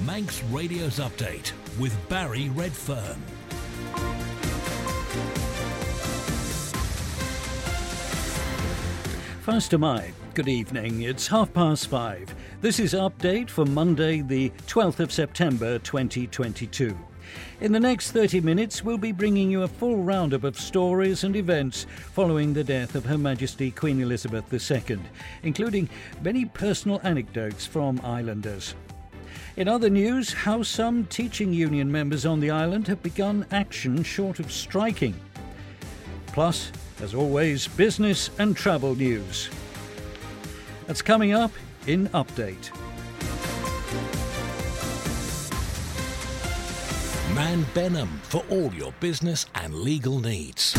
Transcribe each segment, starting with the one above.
Manx Radio's Update with Barry Redfern. 1st of May. Good evening. It's 5:30. This is Update for Monday, the 12th of September 2022. In the next 30 minutes, we'll be bringing you a full roundup of stories and events following the death of Her Majesty Queen Elizabeth II, including many personal anecdotes from islanders. In other news, how some teaching union members on the island have begun action short of striking. Plus, as always, business and travel news. That's coming up in Update. Man Benham for all your business and legal needs.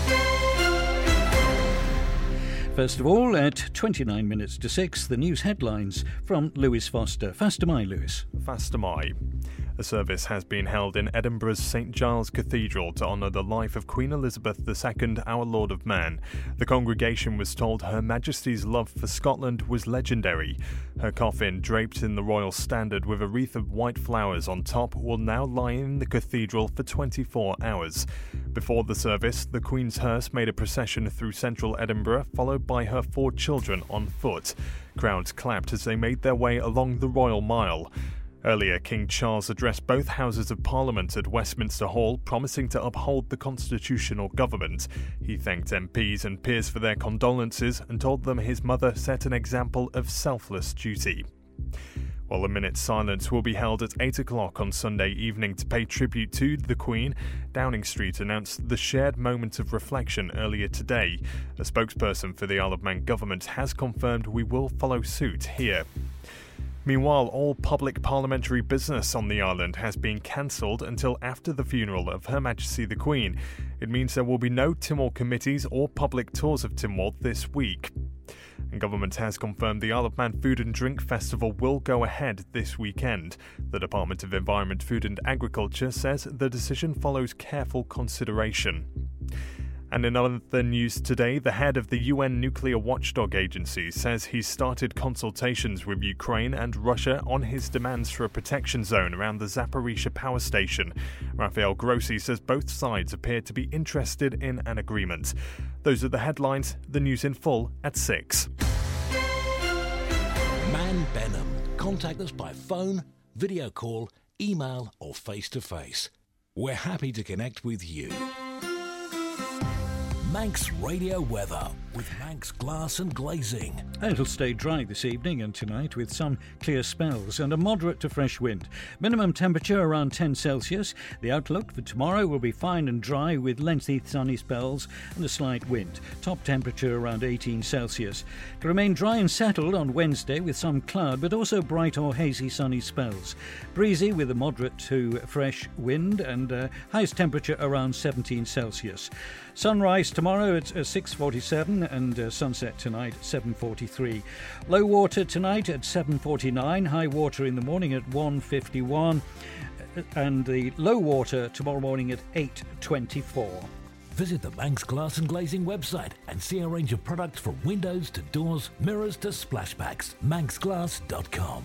First of all, at 29 minutes to 6, the news headlines from Lewis Foster. Faster my, Lewis. Faster my. A service has been held in Edinburgh's St Giles Cathedral to honour the life of Queen Elizabeth II, Our Lord of Man. The congregation was told Her Majesty's love for Scotland was legendary. Her coffin, draped in the royal standard with a wreath of white flowers on top, will now lie in the cathedral for 24 hours. Before the service, the Queen's hearse made a procession through central Edinburgh, followed by her 4 children on foot. Crowds clapped as they made their way along the Royal Mile. Earlier, King Charles addressed both Houses of Parliament at Westminster Hall, promising to uphold the constitutional government. He thanked MPs and peers for their condolences and told them his mother set an example of selfless duty. While a minute's silence will be held at 8 o'clock on Sunday evening to pay tribute to the Queen, Downing Street announced the shared moment of reflection earlier today. A spokesperson for the Isle of Man government has confirmed we will follow suit here. Meanwhile, all public parliamentary business on the island has been cancelled until after the funeral of Her Majesty the Queen. It means there will be no Timor committees or public tours of Timor this week. And government has confirmed the Isle of Man Food and Drink Festival will go ahead this weekend. The Department of Environment, Food and Agriculture says the decision follows careful consideration. And in other news today, the head of the UN Nuclear Watchdog Agency says he's started consultations with Ukraine and Russia on his demands for a protection zone around the Zaporizhzhia power station. Rafael Grossi says both sides appear to be interested in an agreement. Those are the headlines. The news in full at 6. Man Benham. Contact us by phone, video call, email or face-to-face. We're happy to connect with you. Manx Radio weather with Manx Glass and Glazing. It'll stay dry this evening and tonight with some clear spells and a moderate to fresh wind. Minimum temperature around 10 Celsius. The outlook for tomorrow will be fine and dry with lengthy sunny spells and a slight wind. Top temperature around 18 Celsius. To remain dry and settled on Wednesday with some cloud but also bright or hazy sunny spells. Breezy with a moderate to fresh wind and highest temperature around 17 Celsius. Sunrise tomorrow at 6:47 and sunset tonight at 7:43. Low water tonight at 7:49, high water in the morning at 1:51 and the low water tomorrow morning at 8:24. Visit the Manx Glass and Glazing website and see a range of products from windows to doors, mirrors to splashbacks. manxglass.com.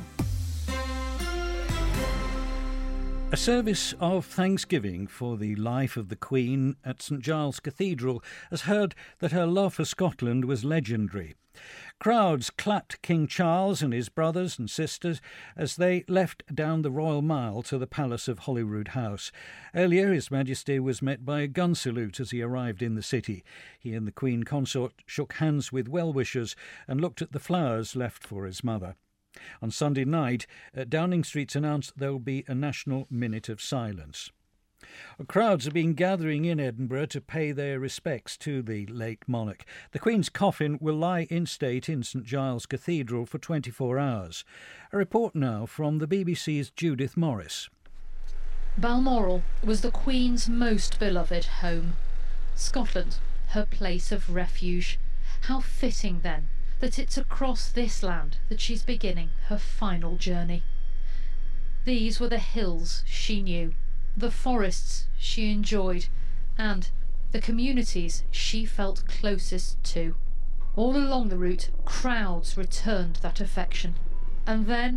A service of thanksgiving for the life of the Queen at St Giles Cathedral has heard that her love for Scotland was legendary. Crowds clapped King Charles and his brothers and sisters as they left down the Royal Mile to the Palace of Holyrood House. Earlier, His Majesty was met by a gun salute as he arrived in the city. He and the Queen Consort shook hands with well-wishers and looked at the flowers left for his mother. On Sunday night, Downing Street announced there will be a national minute of silence. Crowds have been gathering in Edinburgh to pay their respects to the late monarch. The Queen's coffin will lie in state in St Giles Cathedral for 24 hours. A report now from the BBC's Judith Morris. Balmoral was the Queen's most beloved home. Scotland, her place of refuge. How fitting, then, that it's across this land that she's beginning her final journey. These were the hills she knew, the forests she enjoyed, and the communities she felt closest to. All along the route, crowds returned that affection. And then,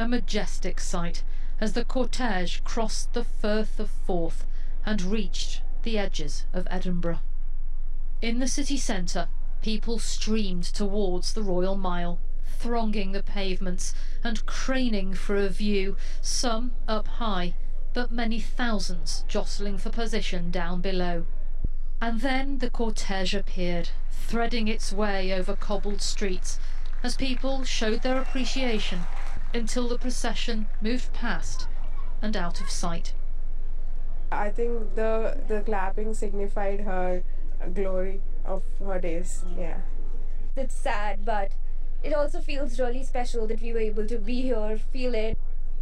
A majestic sight as the cortege crossed the Firth of Forth and reached the edges of Edinburgh. In the city centre, people streamed towards the Royal Mile, thronging the pavements and craning for a view, some up high, but many thousands jostling for position down below. And then the cortege appeared, threading its way over cobbled streets, as people showed their appreciation until the procession moved past and out of sight. I think the clapping signified her glory of her days, yeah. It's sad, but it also feels really special that we were able to be here, feel it.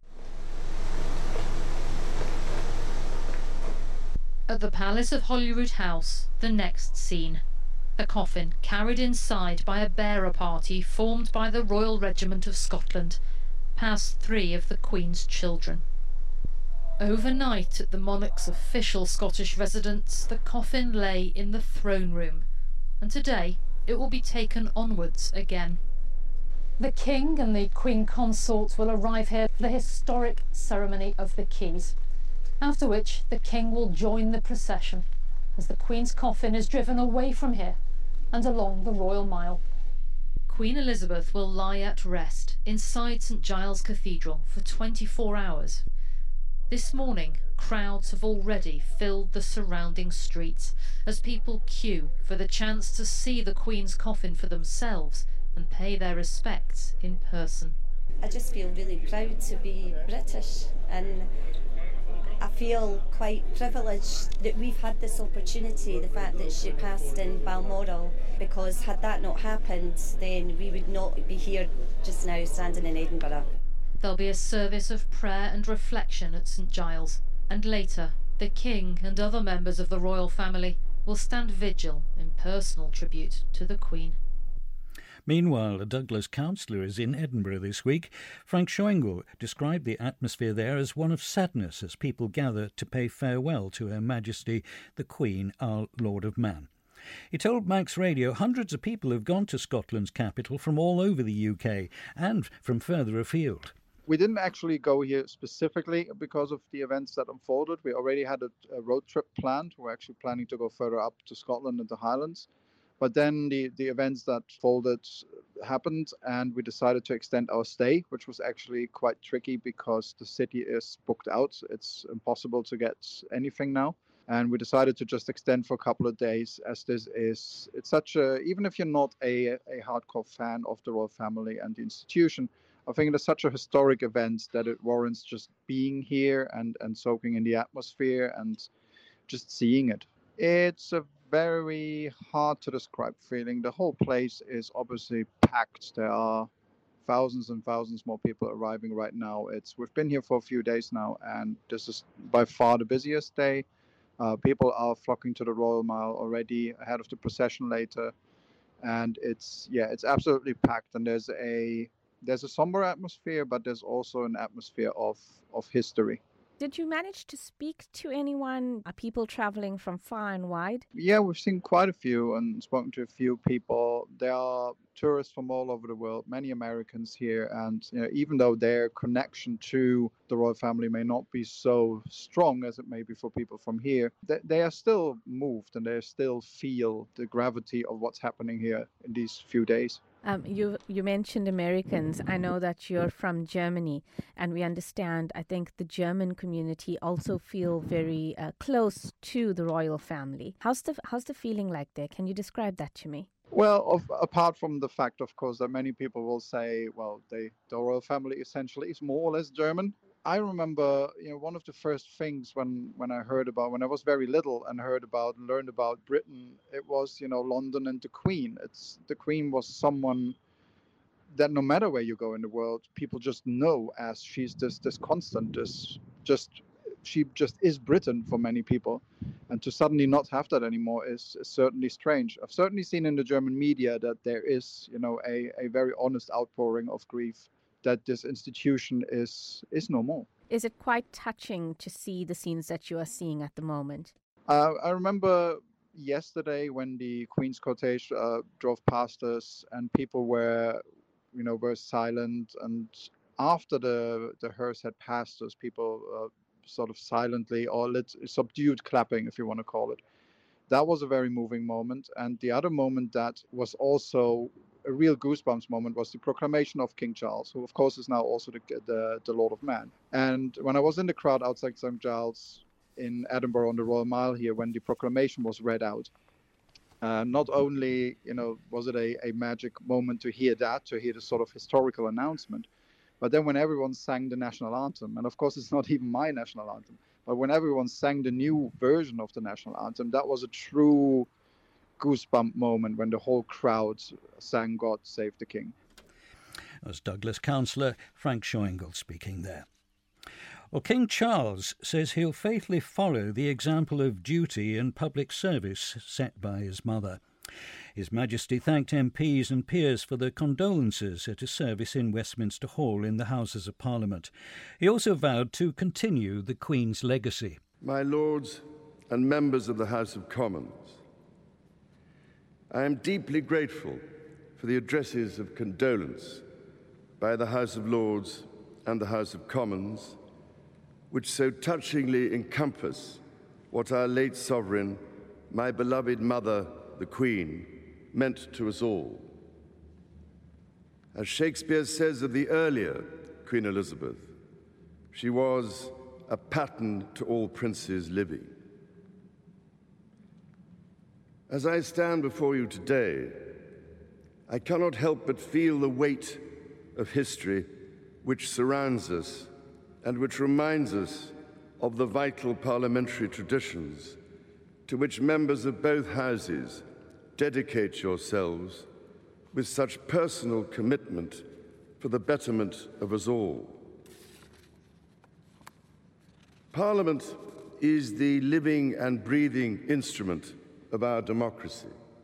At the Palace of Holyrood House, the next scene. A coffin carried inside by a bearer party formed by the Royal Regiment of Scotland, past 3 of the Queen's children. Overnight at the monarch's official Scottish residence, the coffin lay in the throne room, and today it will be taken onwards again. The King and the Queen Consort will arrive here for the historic ceremony of the Keys, after which the King will join the procession as the Queen's coffin is driven away from here and along the Royal Mile. Queen Elizabeth will lie at rest inside St Giles Cathedral for 24 hours. This morning, crowds have already filled the surrounding streets as people queue for the chance to see the Queen's coffin for themselves and pay their respects in person. I just feel really proud to be British, and I feel quite privileged that we've had this opportunity, the fact that she passed in Balmoral, because had that not happened, then we would not be here just now standing in Edinburgh. There'll be a service of prayer and reflection at St Giles, and later the King and other members of the royal family will stand vigil in personal tribute to the Queen. Meanwhile, a Douglas councillor is in Edinburgh this week. Frank Schwengel described the atmosphere there as one of sadness as people gather to pay farewell to Her Majesty the Queen, our Lord of Man. He told Manx Radio hundreds of people have gone to Scotland's capital from all over the UK and from further afield. We didn't actually go here specifically because of the events that unfolded. We already had a road trip planned. We're actually planning to go further up to Scotland and the Highlands. But then the events that folded happened, and we decided to extend our stay, which was actually quite tricky because the city is booked out. It's impossible to get anything now. And we decided to just extend for a couple of days, as it's such a, even if you're not a hardcore fan of the royal family and the institution, I think it is such a historic event that it warrants just being here and soaking in the atmosphere and just seeing it. It's a very hard to describe feeling. The whole place is obviously packed. There are thousands and thousands more people arriving right now. We've been here for a few days now, and this is by far the busiest day. People are flocking to the Royal Mile already ahead of the procession later, and it's absolutely packed. And there's a somber atmosphere, but there's also an atmosphere of history. Did you manage to speak to anyone, people traveling from far and wide? Yeah, we've seen quite a few and spoken to a few people. There are tourists from all over the world, many Americans here, and even though their connection to the royal family may not be so strong as it may be for people from here, they are still moved and they still feel the gravity of what's happening here in these few days. You mentioned Americans. I know that you're from Germany, and we understand, I think the German community also feel very close to the royal family. How's the feeling like there? Can you describe that to me? Well, apart from the fact, of course, that many people will say, well, the royal family essentially is more or less German. I remember, one of the first things when I was very little and learned about Britain, it was, London and the Queen. The Queen was someone that no matter where you go in the world, people just know as she's this constant, she just is Britain for many people. And to suddenly not have that anymore is certainly strange. I've certainly seen in the German media that there is, a very honest outpouring of grief that this institution is no more. Is it quite touching to see the scenes that you are seeing at the moment? I remember yesterday when the Queen's cortege drove past us and people were silent, and after the hearse had passed us, people sort of silently or subdued clapping, if you want to call it. That was a very moving moment. And the other moment that was also a real goosebumps moment was the proclamation of King Charles, who of course is now also the Lord of Man. And when I was in the crowd outside St. Giles in Edinburgh on the Royal Mile here, when the proclamation was read out, not only was it a magic moment to hear the sort of historical announcement, but then when everyone sang the national anthem, and of course it's not even my national anthem, but when everyone sang the new version of the national anthem, that was a true goosebump moment when the whole crowd sang God Save the King. As Douglas councillor Frank Schoengel speaking there. Well, King Charles says he'll faithfully follow the example of duty and public service set by his mother. His Majesty thanked MPs and peers for their condolences at a service in Westminster Hall in the Houses of Parliament. He also vowed to continue the Queen's legacy. My Lords and members of the House of Commons, I am deeply grateful for the addresses of condolence by the House of Lords and the House of Commons, which so touchingly encompass what our late sovereign, my beloved mother, the Queen, meant to us all. As Shakespeare says of the earlier Queen Elizabeth, she was a pattern to all princes living. As I stand before you today, I cannot help but feel the weight of history which surrounds us and which reminds us of the vital parliamentary traditions to which members of both houses dedicate yourselves with such personal commitment for the betterment of us all. Parliament is the living and breathing instrument of our democracy.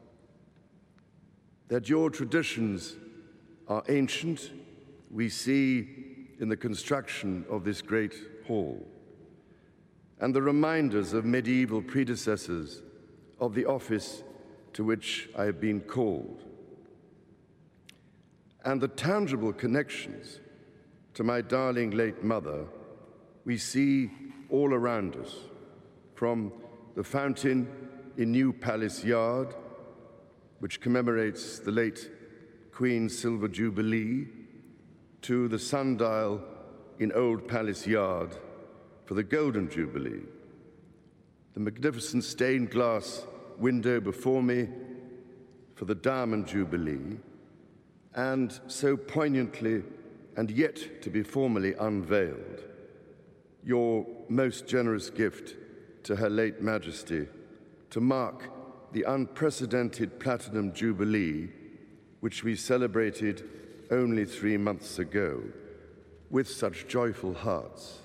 That your traditions are ancient, we see in the construction of this great hall, and the reminders of medieval predecessors of the office to which I have been called, and the tangible connections to my darling late mother we see all around us, from the fountain in New Palace Yard, which commemorates the late Queen's Silver Jubilee, to the sundial in Old Palace Yard for the Golden Jubilee, the magnificent stained glass window before me for the Diamond Jubilee, and so poignantly and yet to be formally unveiled, your most generous gift to Her late Majesty to mark the unprecedented Platinum Jubilee, which we celebrated only 3 months ago with such joyful hearts.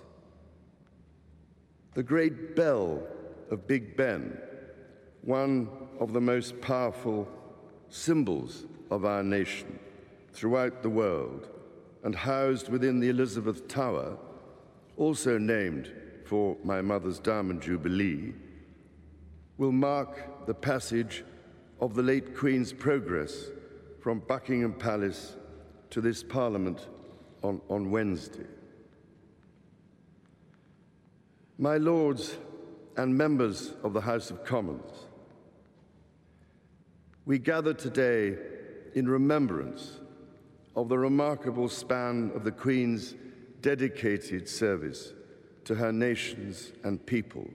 The great bell of Big Ben, one of the most powerful symbols of our nation throughout the world and housed within the Elizabeth Tower, also named for my mother's Diamond Jubilee, will mark the passage of the late Queen's progress from Buckingham Palace to this Parliament on Wednesday. My Lords and members of the House of Commons, we gather today in remembrance of the remarkable span of the Queen's dedicated service to her nations and peoples.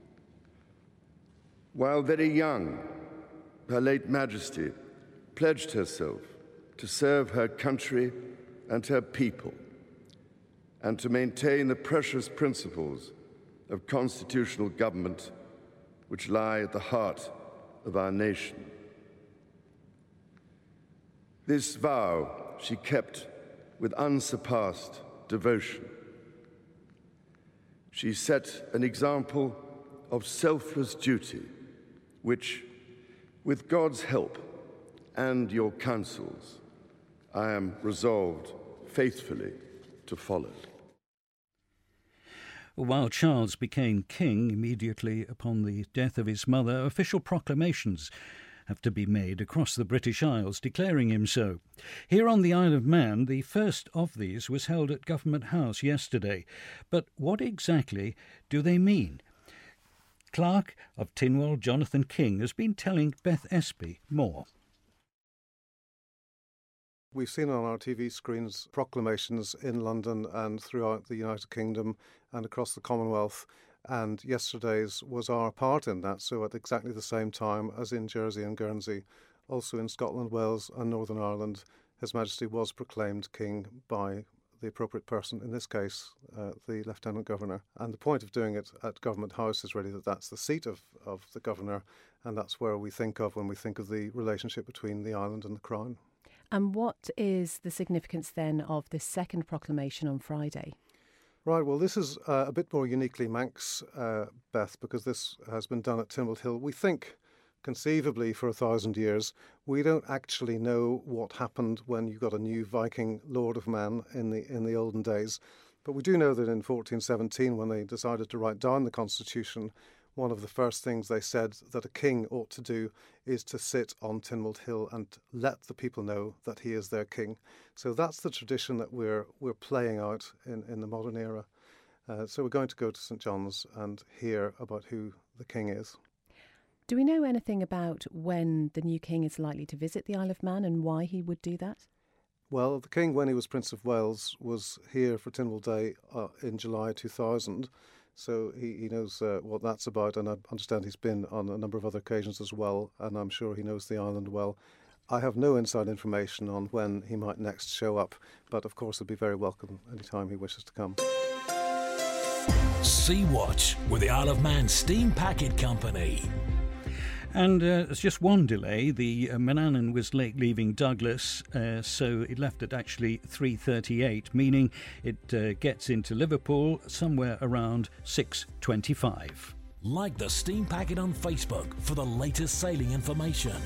While very young, Her late Majesty pledged herself to serve her country and her people, and to maintain the precious principles of constitutional government which lie at the heart of our nation. This vow she kept with unsurpassed devotion. She set an example of selfless duty, which, with God's help and your counsels, I am resolved faithfully to follow. While Charles became king immediately upon the death of his mother, official proclamations have to be made across the British Isles, declaring him so. Here on the Isle of Man, the first of these was held at Government House yesterday. But what exactly do they mean? Clerk of Tynwald, Jonathan King, has been telling Beth Espy more. We've seen on our TV screens proclamations in London and throughout the United Kingdom and across the Commonwealth, and yesterday's was our part in that, so at exactly the same time as in Jersey and Guernsey. Also in Scotland, Wales and Northern Ireland, His Majesty was proclaimed King by the appropriate person, in this case, the Lieutenant Governor. And the point of doing it at Government House is really that that's the seat of the Governor, and that's where we think of when we think of the relationship between the island and the Crown. And what is the significance then of this second proclamation on Friday? Right, well, this is a bit more uniquely Manx, Beth, because this has been done at Tynwald Hill. We think, conceivably, for 1,000 years. We don't actually know what happened when you got a new Viking Lord of Man in the olden days. But we do know that in 1417, when they decided to write down the Constitution, one of the first things they said that a king ought to do is to sit on Tynwald Hill and let the people know that he is their king. So that's the tradition that we're playing out in the modern era. So we're going to go to St John's and hear about who the king is. Do we know anything about when the new king is likely to visit the Isle of Man and why he would do that? Well, the king, when he was Prince of Wales, was here for Tynwald Day in July 2000. So he knows what that's about, and I understand he's been on a number of other occasions as well, and I'm sure he knows the island well. I have no inside information on when he might next show up, but of course he'll be very welcome anytime he wishes to come. Sea Watch with the Isle of Man Steam Packet Company. And it's just one delay. The Manannan was late leaving Douglas, so it left at actually 3:38, meaning it gets into Liverpool somewhere around 6:25. Like the Steam Packet on Facebook for the latest sailing information.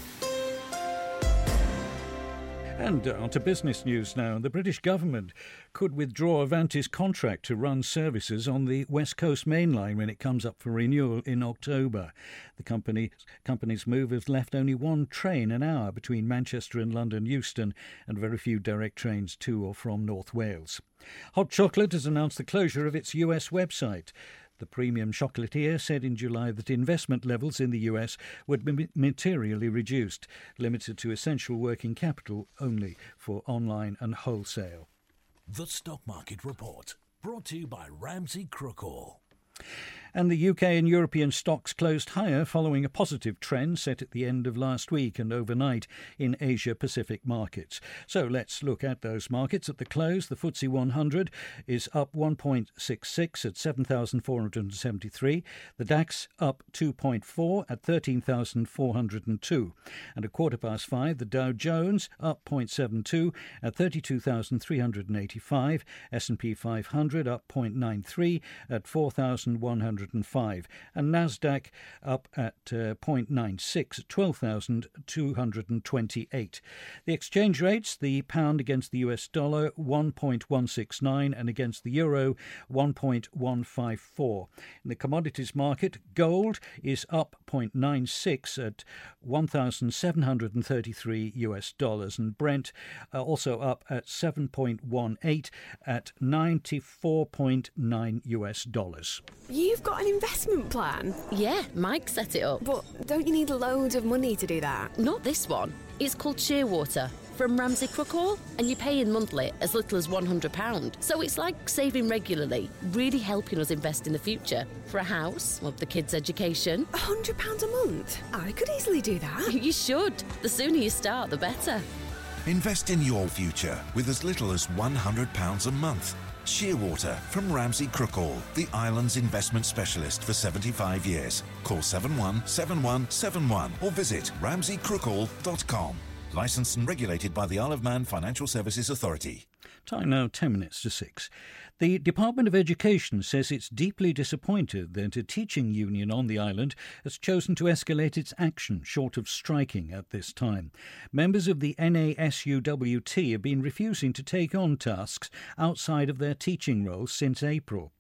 And on to business news now. The British government could withdraw Avanti's contract to run services on the West Coast Main Line when it comes up for renewal in October. The company's move has left only one train an hour between Manchester and London Euston, and very few direct trains to or from North Wales. Hot Chocolate has announced the closure of its US website. The premium chocolatier said in July that investment levels in the US would be materially reduced, limited to essential working capital only for online and wholesale. The Stock Market Report, brought to you by Ramsey Crookall. And the UK and European stocks closed higher following a positive trend set at the end of last week and overnight in Asia-Pacific markets. So let's look at those markets. At the close, the FTSE 100 is up 1.66 at 7,473. The DAX up 2.4 at 13,402. And at 5:15, the Dow Jones up 0.72 at 32,385. S&P 500 up 0.93 at 4,105. And Nasdaq up at 0.96 at 12,228. The exchange rates, the pound against the US dollar 1.169 and against the euro 1.154. In the commodities market, gold is up 0.96 at $1,733 US dollars, and Brent also up at 7.18 at $94.9 US dollars. You've got an investment plan? Yeah, Mike set it up. But don't you need loads of money to do that? Not this one. It's called Shearwater from Ramsey Crookall, and you pay in monthly as little as £100. So it's like saving regularly, really helping us invest in the future. For a house, or the kids' education. £100 a month? I could easily do that. You should. The sooner you start, the better. Invest in your future with as little as £100 a month. Shearwater from Ramsey Crookall, the island's investment specialist for 75 years. Call 717171 or visit ramseycrookall.com. Licensed and regulated by the Isle of Man Financial Services Authority. Time now 10 minutes to 6. The Department of Education says it's deeply disappointed that a teaching union on the island has chosen to escalate its action short of striking at this time. Members of the NASUWT have been refusing to take on tasks outside of their teaching roles since April.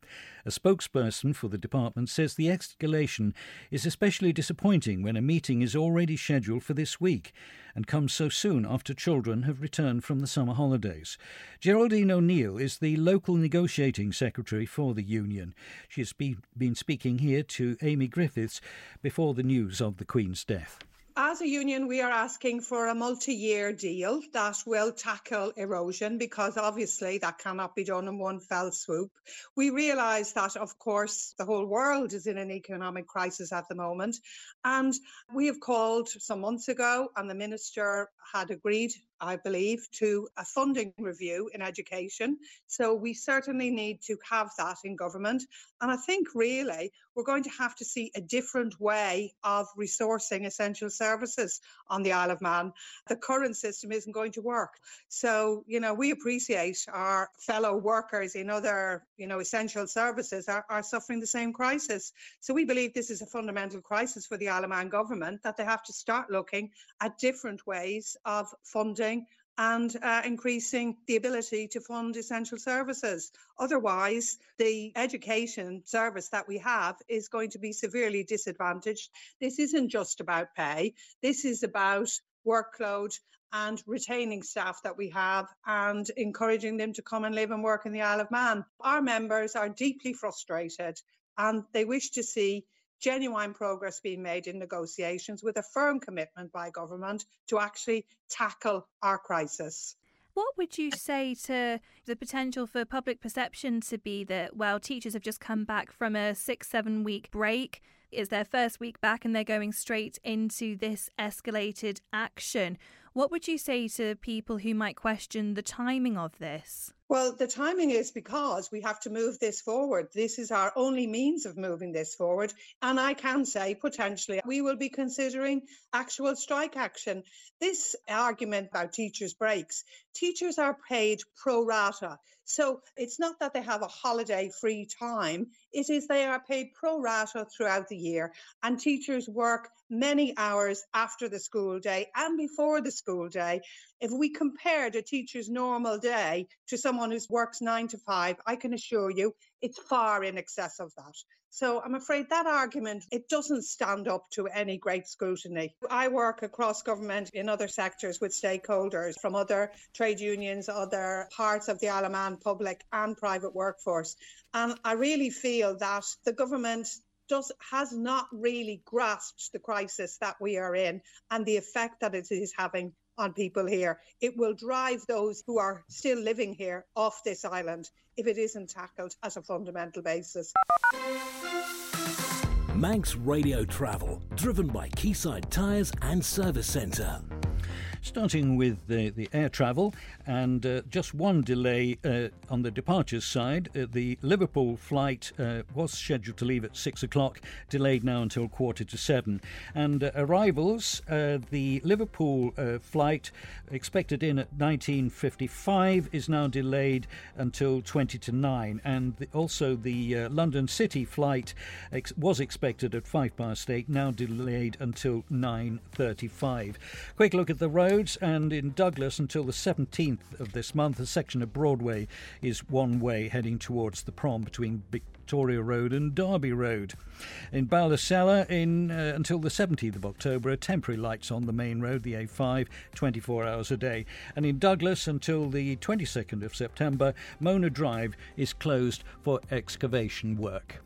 A spokesperson for the department says the escalation is especially disappointing when a meeting is already scheduled for this week and comes so soon after children have returned from the summer holidays. Geraldine O'Neill is the local negotiating secretary for the union. She has been speaking here to Amy Griffiths before the news of the Queen's death. As a union, we are asking for a multi-year deal that will tackle erosion, because obviously that cannot be done in one fell swoop. We realise that, of course, the whole world is in an economic crisis at the moment. And we have called some months ago, and the Minister had agreed, I believe, to a funding review in education. So we certainly need to have that in government. And I think really we're going to have to see a different way of resourcing essential services on the Isle of Man. The current system isn't going to work. So, we appreciate our fellow workers in other, essential services are suffering the same crisis. So we believe this is a fundamental crisis for the Isle of Man government, that they have to start looking at different ways of funding and increasing the ability to fund essential services. Otherwise, the education service that we have is going to be severely disadvantaged. This isn't just about pay. This is about workload and retaining staff that we have and encouraging them to come and live and work in the Isle of Man. Our members are deeply frustrated and they wish to see genuine progress being made in negotiations with a firm commitment by government to actually tackle our crisis. What would you say to the potential for public perception to be that, well, teachers have just come back from a 6-7 week break, it's their first week back and they're going straight into this escalated action? What would you say to people who might question the timing of this? Well, the timing is because we have to move this forward. This is our only means of moving this forward. And I can say potentially we will be considering actual strike action. This argument about teachers' breaks, teachers are paid pro rata. So it's not that they have a holiday free time. It is they are paid pro rata throughout the year. And teachers work many hours after the school day and before the school day. If we compared a teacher's normal day to someone who works 9 to 5, I can assure you it's far in excess of that. So I'm afraid that argument, it doesn't stand up to any great scrutiny. I work across government in other sectors with stakeholders from other trade unions, other parts of the Isle of Man public and private workforce. And I really feel that the government has not really grasped the crisis that we are in and the effect that it is having on people here. It will drive those who are still living here off this island if it isn't tackled as a fundamental basis. Manx Radio Travel, driven by Quayside Tyres and Service Centre. Starting with the air travel, and just one delay on the departures side. The Liverpool flight was scheduled to leave at 6 o'clock, delayed now until 6:45. And arrivals, the Liverpool flight expected in at 19:55 is now delayed until 20:09. And also the London City flight was expected at 8:05, now delayed until 9:35. Quick look at the roads, and in Douglas until the 17th of this month, a section of Broadway is one way heading towards the prom between Victoria Road and Derby Road. In Ballasella until the 17th of October, temporary lights on the main road, the A5, 24 hours a day. And in Douglas until the 22nd of September, Mona Drive is closed for excavation work.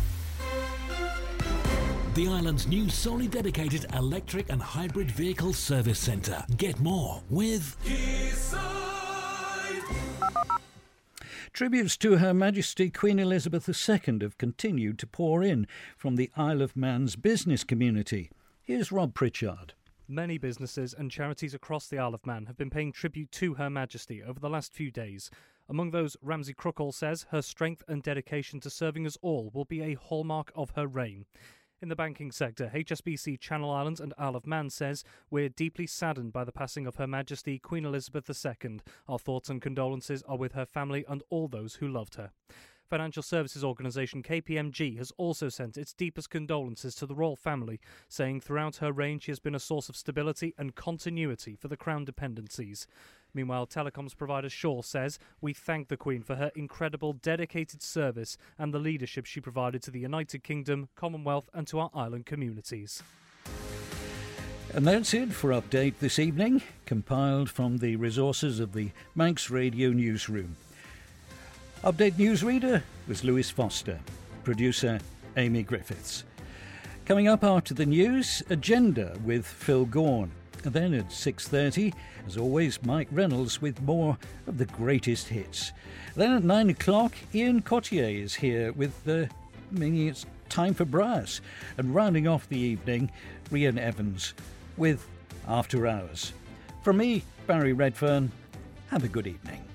The island's new solely dedicated electric and hybrid vehicle service centre. Get more with Quayside. Tributes to Her Majesty Queen Elizabeth II have continued to pour in from the Isle of Man's business community. Here's Rob Pritchard. Many businesses and charities across the Isle of Man have been paying tribute to Her Majesty over the last few days. Among those, Ramsey Crookall says her strength and dedication to serving us all will be a hallmark of her reign. In the banking sector, HSBC Channel Islands and Isle of Man says, "We're deeply saddened by the passing of Her Majesty Queen Elizabeth II. Our thoughts and condolences are with her family and all those who loved her." Financial services organisation KPMG has also sent its deepest condolences to the royal family, saying throughout her reign she has been a source of stability and continuity for the Crown dependencies. Meanwhile, telecoms provider Shaw says, "We thank the Queen for her incredible dedicated service and the leadership she provided to the United Kingdom, Commonwealth and to our island communities." And that's it for Update this evening, compiled from the resources of the Manx Radio Newsroom. Update newsreader was Lewis Foster, producer Amy Griffiths. Coming up after the news, Agenda with Phil Gorn. And then at 6:30, as always, Mike Reynolds with more of the greatest hits. Then at 9 o'clock, Ian Cottier is here with meaning it's time for brass. And rounding off the evening, Rhian Evans with After Hours. From me, Barry Redfern, have a good evening.